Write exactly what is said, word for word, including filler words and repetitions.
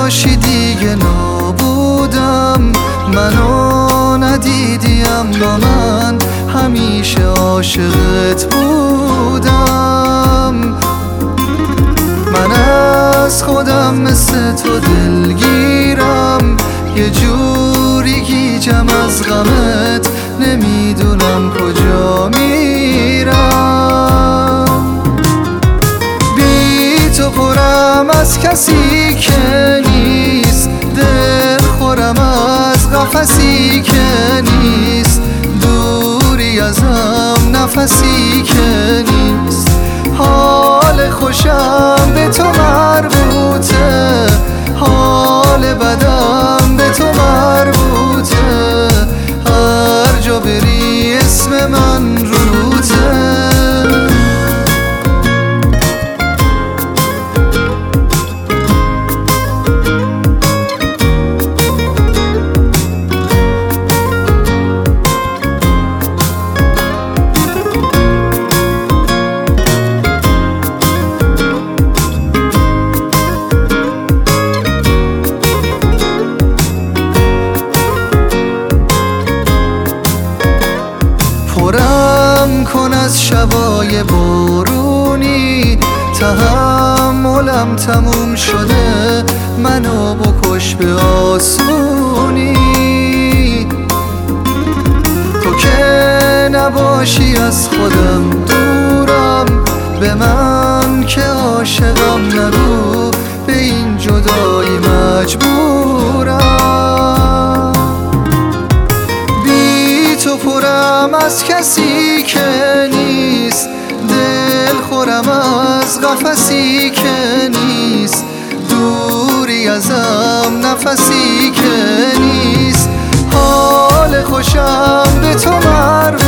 نباشی دیگه نابودم، منو ندیدی اما من همیشه عاشقت بودم. من از خودم مثل تو دلگیرم، یه جوری گیجم از غمت، نمیدونم کجا میرم. بی تو پرم از کسی که نیست، دل خورم از قفسی که نیست، دوری ازم نفسی که نیست. حال خوشم به تو مربوطه، حال بدم به تو مربوطه، هر جا بری اسم من روته. پرم کن از شبای بارونی، تحملم تموم شده، منو بکش به آسونی. تو که نباشی از خودم دورم، به من که عاشقم نگو، به این جدایی مجبورم. تو پرم از کسی که نیست، دل خورم از قفسی که نیست، دوری ازم نفسی که نیست. حال خوشم به تو مربوطه،